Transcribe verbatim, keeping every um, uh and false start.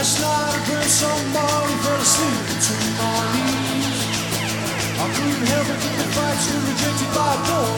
Last night I prayed somebody fell asleep to my knees. I couldn't help but think the facts were rejected by a door.